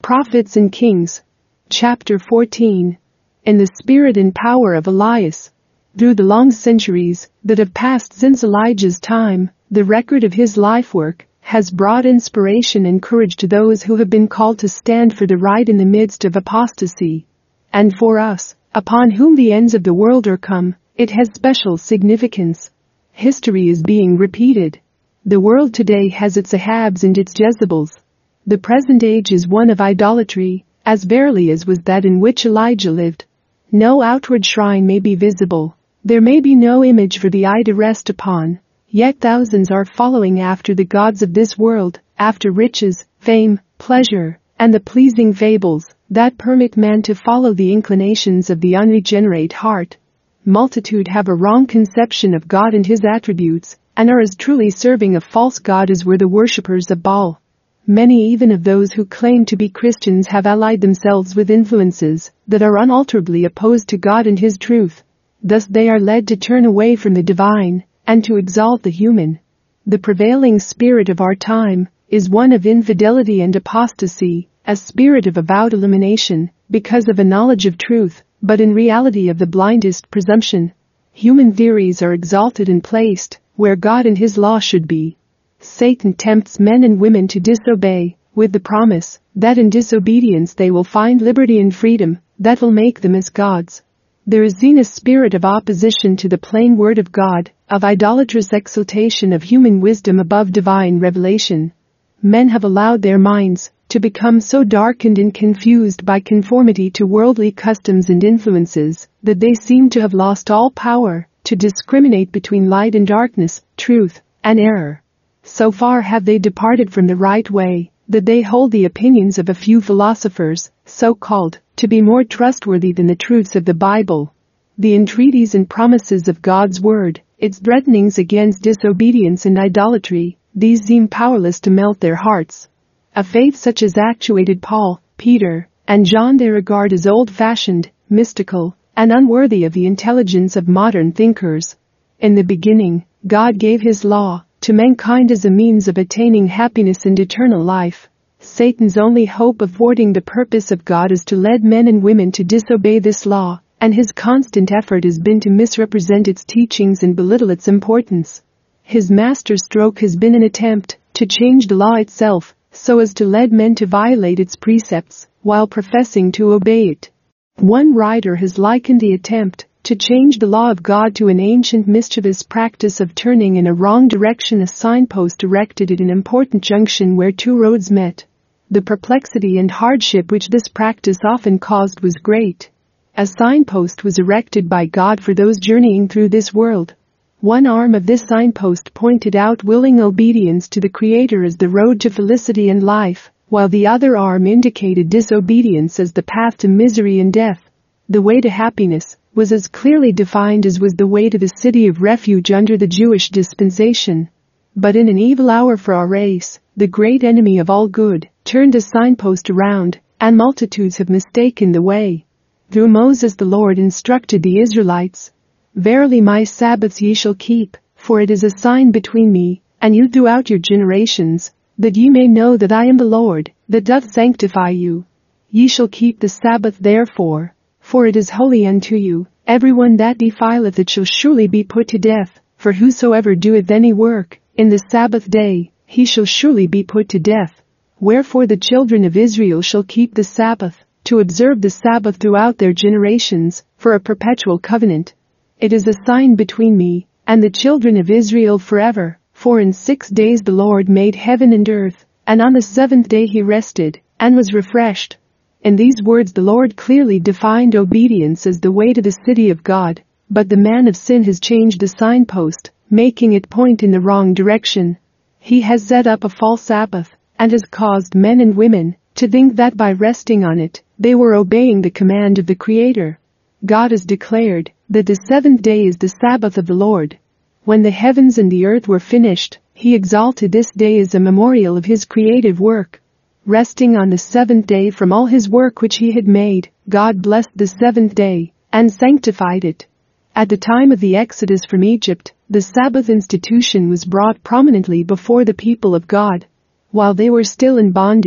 Prophets and Kings. Chapter 14. In the spirit and power of Elias. Through the long centuries that have passed since Elijah's time, the record of his life work has brought inspiration and courage to those who have been called to stand for the right in the midst of apostasy. And for us, upon whom the ends of the world are come, it has special significance. History is being repeated. The world today has its Ahabs and its Jezebels. The present age is one of idolatry, as verily as was that in which Elijah lived. No outward shrine may be visible. There may be no image for the eye to rest upon. Yet thousands are following after the gods of this world, after riches, fame, pleasure, and the pleasing fables that permit man to follow the inclinations of the unregenerate heart. Multitude have a wrong conception of God and his attributes, and are as truly serving a false god as were the worshippers of Baal. Many even of those who claim to be Christians have allied themselves with influences that are unalterably opposed to God and his truth. Thus they are led to turn away from the divine and to exalt the human. The prevailing spirit of our time is one of infidelity and apostasy, a spirit of avowed elimination because of a knowledge of truth, but in reality of the blindest presumption. Human theories are exalted and placed where God and his law should be. Satan tempts men and women to disobey, with the promise that in disobedience they will find liberty and freedom that will make them as gods. There is in a spirit of opposition to the plain word of God, of idolatrous exaltation of human wisdom above divine revelation. Men have allowed their minds to become so darkened and confused by conformity to worldly customs and influences that they seem to have lost all power to discriminate between light and darkness, truth and error. So far have they departed from the right way that they hold the opinions of a few philosophers, so-called, to be more trustworthy than the truths of the Bible. The entreaties and promises of God's word, its threatenings against disobedience and idolatry, these seem powerless to melt their hearts. A faith such as actuated Paul, Peter, and John they regard as old-fashioned, mystical, and unworthy of the intelligence of modern thinkers. In the beginning, God gave his law to mankind as a means of attaining happiness and eternal life. Satan's only hope of thwarting the purpose of God is to lead men and women to disobey this law, and his constant effort has been to misrepresent its teachings and belittle its importance. His master stroke has been an attempt to change the law itself, so as to lead men to violate its precepts, while professing to obey it. One writer has likened the attempt to change the law of God to an ancient mischievous practice of turning in a wrong direction a signpost erected at an important junction where two roads met. The perplexity and hardship which this practice often caused was great. A signpost was erected by God for those journeying through this world. One arm of this signpost pointed out willing obedience to the Creator as the road to felicity and life, while the other arm indicated disobedience as the path to misery and death. The way to happiness was as clearly defined as was the way to the city of refuge under the Jewish dispensation. But in an evil hour for our race, the great enemy of all good turned the signpost around, and multitudes have mistaken the way. Through Moses the Lord instructed the Israelites, "Verily my Sabbaths ye shall keep, for it is a sign between me and you throughout your generations, that ye may know that I am the Lord, that doth sanctify you. Ye shall keep the Sabbath therefore, for it is holy unto you. Everyone that defileth it shall surely be put to death, for whosoever doeth any work in the Sabbath day, he shall surely be put to death. Wherefore the children of Israel shall keep the Sabbath, to observe the Sabbath throughout their generations, for a perpetual covenant. It is a sign between me and the children of Israel forever, for in 6 days the Lord made heaven and earth, and on the seventh day he rested, and was refreshed." In these words the Lord clearly defined obedience as the way to the city of God, but the man of sin has changed the signpost, making it point in the wrong direction. He has set up a false Sabbath, and has caused men and women to think that by resting on it, they were obeying the command of the Creator. God has declared that the seventh day is the Sabbath of the Lord. When the heavens and the earth were finished, he exalted this day as a memorial of his creative work. Resting on the seventh day from all his work which he had made, God blessed the seventh day and sanctified it. At the time of the Exodus from Egypt, the Sabbath institution was brought prominently before the people of God. While they were still in bondage,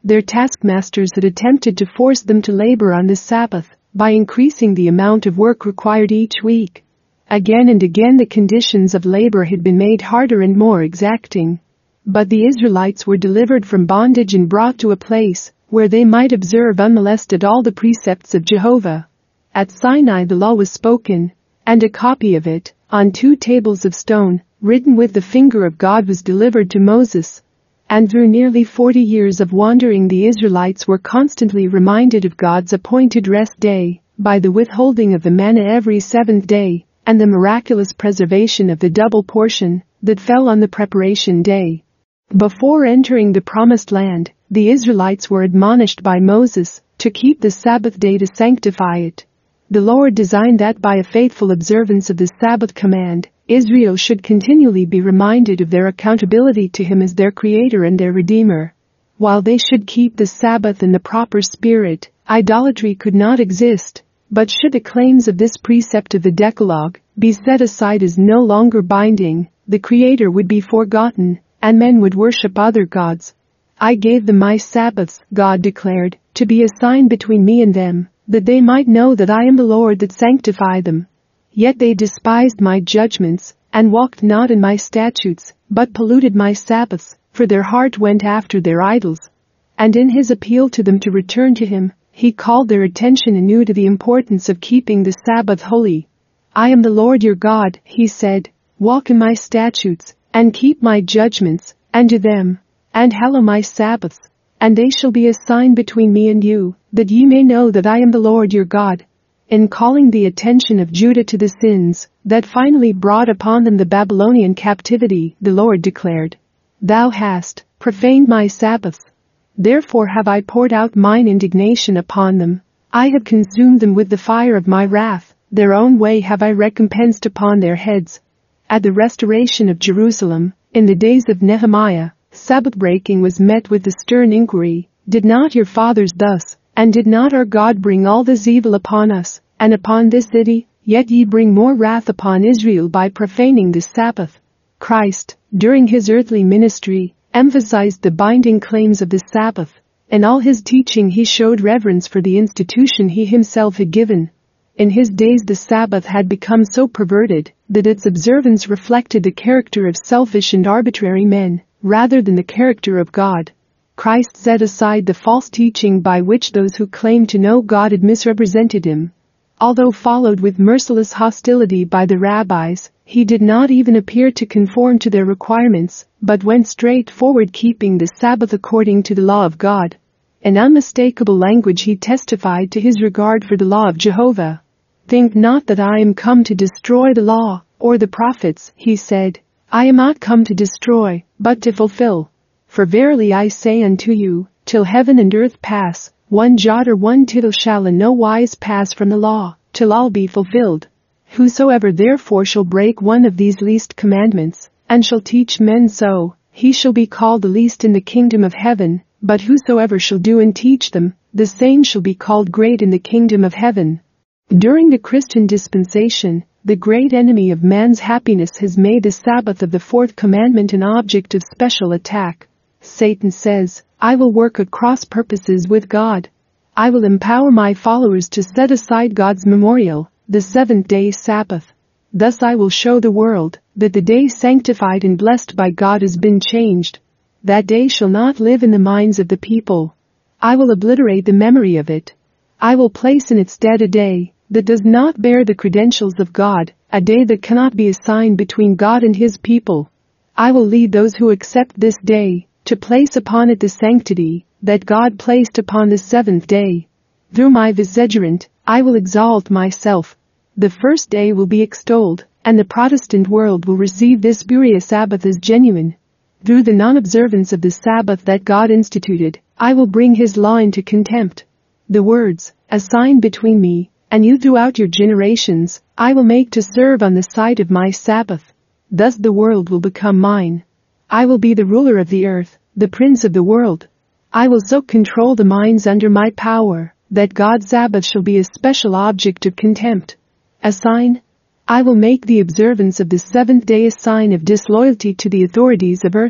Their taskmasters had attempted to force them to labor on the Sabbath by increasing the amount of work required each week. Again and again the conditions of labor had been made harder and more exacting. But the Israelites were delivered from bondage and brought to a place where they might observe unmolested all the precepts of Jehovah. At Sinai the law was spoken, and a copy of it, on 2 tables of stone, written with the finger of God, was delivered to Moses. And through nearly 40 years of wandering the Israelites were constantly reminded of God's appointed rest day by the withholding of the manna every 7th day, and the miraculous preservation of the double portion that fell on the preparation day. Before entering the promised land, the Israelites were admonished by Moses to keep the Sabbath day to sanctify it. The Lord designed that by a faithful observance of the Sabbath command, Israel should continually be reminded of their accountability to Him as their Creator and their Redeemer. While they should keep the Sabbath in the proper spirit, idolatry could not exist. But should the claims of this precept of the Decalogue be set aside as no longer binding, the Creator would be forgotten, and men would worship other gods. I gave them my Sabbaths, God declared, to be a sign between me and them, that they might know that I am the Lord that sanctify them. Yet they despised my judgments, and walked not in my statutes, but polluted my Sabbaths, for their heart went after their idols. And in His appeal to them to return to Him, He called their attention anew to the importance of keeping the Sabbath holy. I am the Lord your God, He said, walk in my statutes, and keep my judgments, and do them, and hallow my Sabbaths, and they shall be a sign between me and you, that ye may know that I am the Lord your God. In calling the attention of Judah to the sins that finally brought upon them the Babylonian captivity, the Lord declared, Thou hast profaned my Sabbaths. Therefore have I poured out mine indignation upon them. I have consumed them with the fire of my wrath. Their own way have I recompensed upon their heads. At the restoration of Jerusalem, in the days of Nehemiah, Sabbath breaking was met with the stern inquiry, Did not your fathers thus, and did not our God bring all this evil upon us, and upon this city? Yet ye bring more wrath upon Israel by profaning the Sabbath. Christ, during His earthly ministry, emphasized the binding claims of the Sabbath. In all His teaching He showed reverence for the institution He Himself had given. In His days the Sabbath had become so perverted that its observance reflected the character of selfish and arbitrary men, rather than the character of God. Christ set aside the false teaching by which those who claimed to know God had misrepresented Him. Although followed with merciless hostility by the rabbis, He did not even appear to conform to their requirements, but went straight forward keeping the Sabbath according to the law of God. In unmistakable language He testified to His regard for the law of Jehovah. Think not that I am come to destroy the law, or the prophets, He said. I am not come to destroy, but to fulfill. For verily I say unto you, till heaven and earth pass, one jot or one tittle shall in no wise pass from the law, till all be fulfilled. Whosoever therefore shall break one of these least commandments, and shall teach men so, he shall be called the least in the kingdom of heaven, but whosoever shall do and teach them, the same shall be called great in the kingdom of heaven. During the Christian dispensation, the great enemy of man's happiness has made the Sabbath of the fourth commandment an object of special attack. Satan says, I will work at cross purposes with God. I will empower my followers to set aside God's memorial, the seventh-day Sabbath. Thus I will show the world that the day sanctified and blessed by God has been changed. That day shall not live in the minds of the people. I will obliterate the memory of it. I will place in its stead a day that does not bear the credentials of God, a day that cannot be assigned between God and His people. I will lead those who accept this day to place upon it the sanctity that God placed upon the seventh day. Through my vicegerent, I will exalt myself. The first day will be extolled, and the Protestant world will receive this spurious Sabbath as genuine. Through the non-observance of the Sabbath that God instituted, I will bring His law into contempt. The words, a sign between me and you throughout your generations, I will make to serve on the site of my Sabbath. Thus the world will become mine. I will be the ruler of the earth, the prince of the world. I will so control the minds under my power that God's Sabbath shall be a special object of contempt. A sign? I will make the observance of the seventh day a sign of disloyalty to the authorities of earth.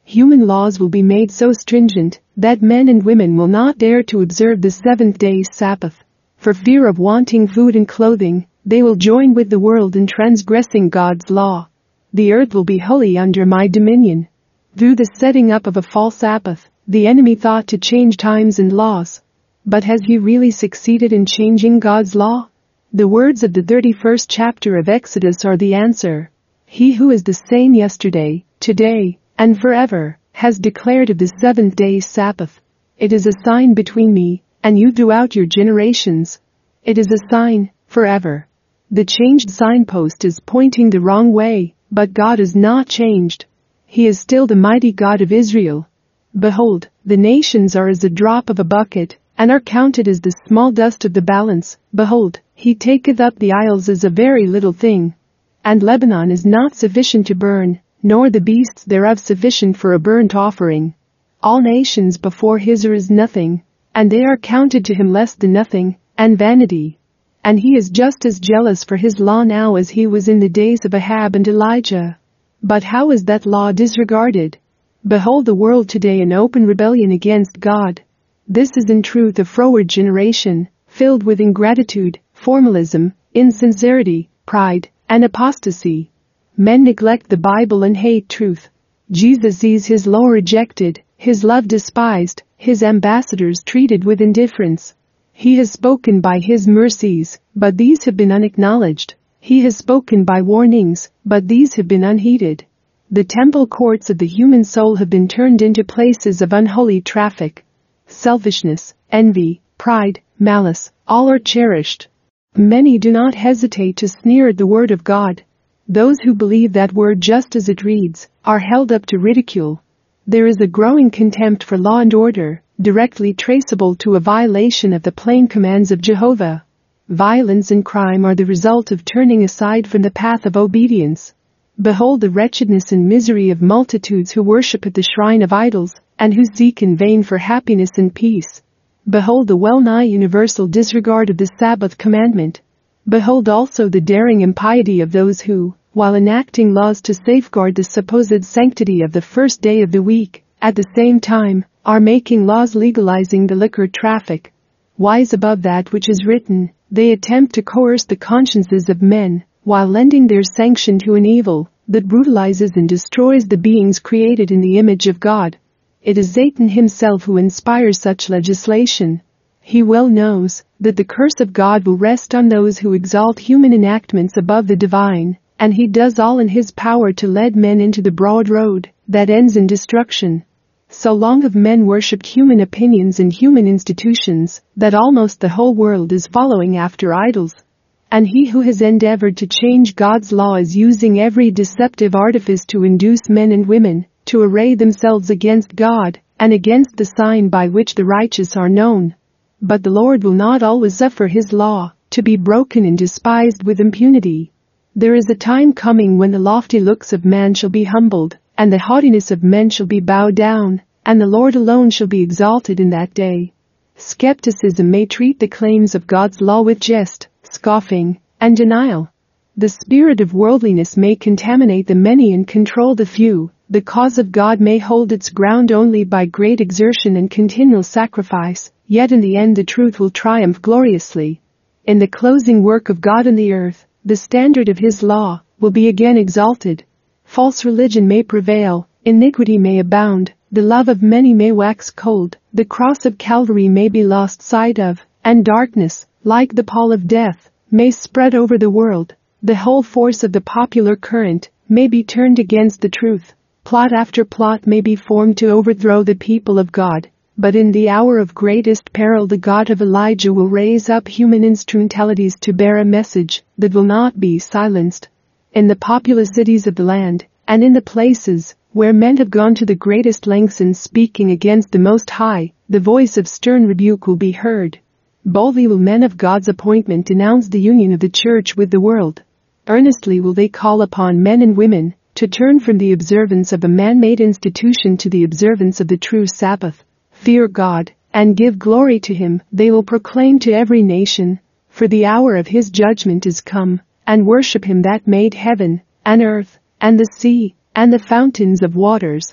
Human laws will be made so stringent that men and women will not dare to observe the seventh-day Sabbath. For fear of wanting food and clothing, they will join with the world in transgressing God's law. The earth will be wholly under my dominion. Through the setting up of a false Sabbath, the enemy thought to change times and laws. But has he really succeeded in changing God's law? The words of the 31st chapter of Exodus are the answer. He who is the same yesterday, today, and forever, has declared of the seventh-day Sabbath. It is a sign between me and you throughout your generations. It is a sign, forever. The changed signpost is pointing the wrong way, but God is not changed. He is still the mighty God of Israel. Behold, the nations are as a drop of a bucket, and are counted as the small dust of the balance. Behold, he taketh up the isles as a very little thing. And Lebanon is not sufficient to burn, nor the beasts thereof sufficient for a burnt offering. All nations before his are as nothing, and they are counted to him less than nothing, and vanity. And he is just as jealous for his law now as he was in the days of Ahab and Elijah. But how is that law disregarded? Behold the world today in open rebellion against God. This is in truth a froward generation, filled with ingratitude, formalism, insincerity, pride, and apostasy. Men neglect the Bible and hate truth. Jesus sees his law rejected, his love despised, his ambassadors treated with indifference. He has spoken by his mercies, but these have been unacknowledged. He has spoken by warnings, but these have been unheeded. The temple courts of the human soul have been turned into places of unholy traffic. Selfishness, envy, pride, malice, all are cherished. Many do not hesitate to sneer at the word of God. Those who believe that word just as it reads are held up to ridicule. There is a growing contempt for law and order, directly traceable to a violation of the plain commands of Jehovah. Violence and crime are the result of turning aside from the path of obedience. Behold the wretchedness and misery of multitudes who worship at the shrine of idols, and who seek in vain for happiness and peace. Behold the well-nigh universal disregard of the Sabbath commandment. Behold also the daring impiety of those who, while enacting laws to safeguard the supposed sanctity of the first day of the week, at the same time, are making laws legalizing the liquor traffic. Wise above that which is written, they attempt to coerce the consciences of men, while lending their sanction to an evil that brutalizes and destroys the beings created in the image of God. It is Satan himself who inspires such legislation. He well knows that the curse of God will rest on those who exalt human enactments above the divine, and he does all in his power to lead men into the broad road that ends in destruction. So long have men worshipped human opinions and human institutions that almost the whole world is following after idols. And he who has endeavored to change God's law is using every deceptive artifice to induce men and women to array themselves against God and against the sign by which the righteous are known. But the Lord will not always suffer his law to be broken and despised with impunity. There is a time coming when the lofty looks of man shall be humbled, and the haughtiness of men shall be bowed down, and the Lord alone shall be exalted in that day. Skepticism may treat the claims of God's law with jest, scoffing, and denial. The spirit of worldliness may contaminate the many and control the few. The cause of God may hold its ground only by great exertion and continual sacrifice, yet in the end the truth will triumph gloriously. In the closing work of God on the earth, the standard of his law will be again exalted. False religion may prevail, iniquity may abound, the love of many may wax cold, the cross of Calvary may be lost sight of, and darkness, like the pall of death, may spread over the world. The whole force of the popular current may be turned against the truth. Plot after plot may be formed to overthrow the people of God, but in the hour of greatest peril the God of Elijah will raise up human instrumentalities to bear a message that will not be silenced. In the populous cities of the land, and in the places where men have gone to the greatest lengths in speaking against the Most High, the voice of stern rebuke will be heard. Boldly will men of God's appointment denounce the union of the church with the world. Earnestly will they call upon men and women to turn from the observance of a man-made institution to the observance of the true Sabbath. Fear God, and give glory to him, they will proclaim to every nation, for the hour of his judgment is come, and worship him that made heaven, and earth, and the sea, and the fountains of waters.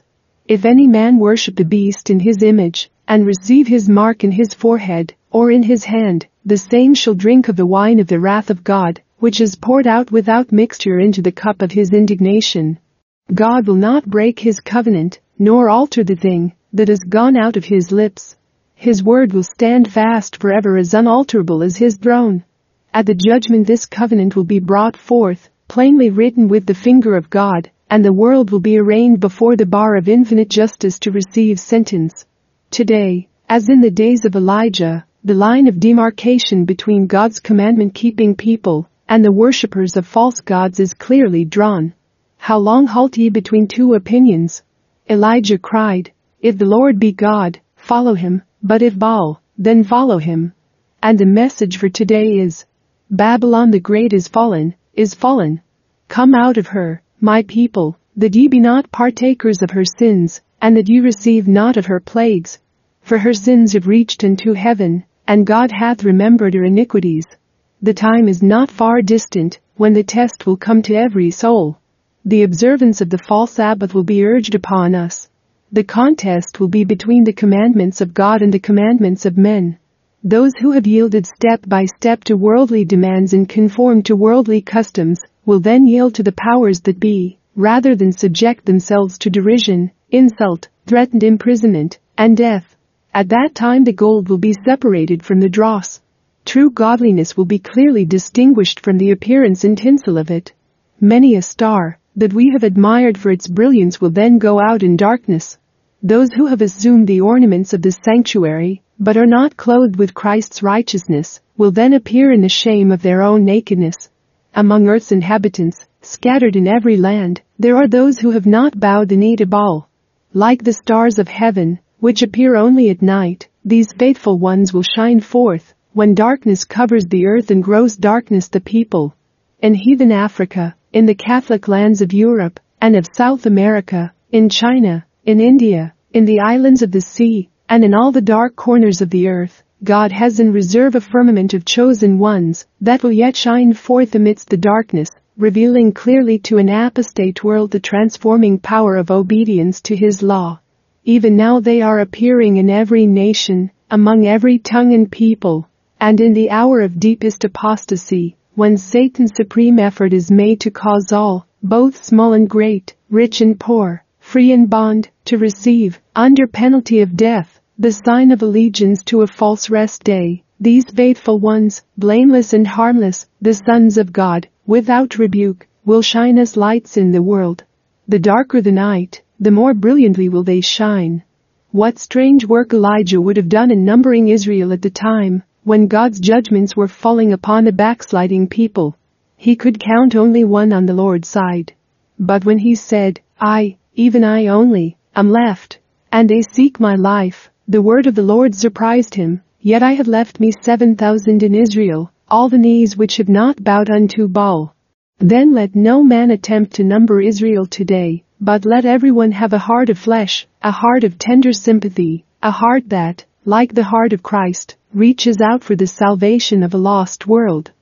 If any man worship the beast in his image, and receive his mark in his forehead, or in his hand, the same shall drink of the wine of the wrath of God, which is poured out without mixture into the cup of his indignation. God will not break his covenant, nor alter the thing that has gone out of his lips. His word will stand fast forever, as unalterable as his throne. At the judgment this covenant will be brought forth, plainly written with the finger of God, and the world will be arraigned before the bar of infinite justice to receive sentence. Today, as in the days of Elijah, the line of demarcation between God's commandment-keeping people and the worshippers of false gods is clearly drawn. How long halt ye between two opinions? Elijah cried, If the Lord be God, follow him, but if Baal, then follow him. And the message for today is, Babylon the Great is fallen, is fallen. Come out of her, my people, that ye be not partakers of her sins, and that ye receive not of her plagues. For her sins have reached unto heaven, and God hath remembered her iniquities. The time is not far distant, when the test will come to every soul. The observance of the false Sabbath will be urged upon us. The contest will be between the commandments of God and the commandments of men. Those who have yielded step by step to worldly demands and conformed to worldly customs will then yield to the powers that be, rather than subject themselves to derision, insult, threatened imprisonment, and death. At that time the gold will be separated from the dross. True godliness will be clearly distinguished from the appearance and tinsel of it. Many a star that we have admired for its brilliance will then go out in darkness. Those who have assumed the ornaments of the sanctuary, but are not clothed with Christ's righteousness, will then appear in the shame of their own nakedness. Among earth's inhabitants, scattered in every land, there are those who have not bowed the knee to Baal. Like the stars of heaven, which appear only at night, these faithful ones will shine forth when darkness covers the earth and gross darkness the people. In heathen Africa, in the Catholic lands of Europe and of South America, in China, in India, in the islands of the sea, and in all the dark corners of the earth, God has in reserve a firmament of chosen ones that will yet shine forth amidst the darkness, revealing clearly to an apostate world the transforming power of obedience to his law. Even now they are appearing in every nation, among every tongue and people, and in the hour of deepest apostasy, when Satan's supreme effort is made to cause all, both small and great, rich and poor, free and bond, to receive, under penalty of death, the sign of allegiance to a false rest day, these faithful ones, blameless and harmless, the sons of God, without rebuke, will shine as lights in the world. The darker the night, the more brilliantly will they shine. What strange work Elijah would have done in numbering Israel at the time when God's judgments were falling upon a backsliding people. He could count only one on the Lord's side. But when he said, I, even I only, am left, and they seek my life, the word of the Lord surprised him. Yet I have left me 7,000 in Israel, all the knees which have not bowed unto Baal. Then let no man attempt to number Israel today, but let everyone have a heart of flesh, a heart of tender sympathy, a heart that, like the heart of Christ, reaches out for the salvation of a lost world.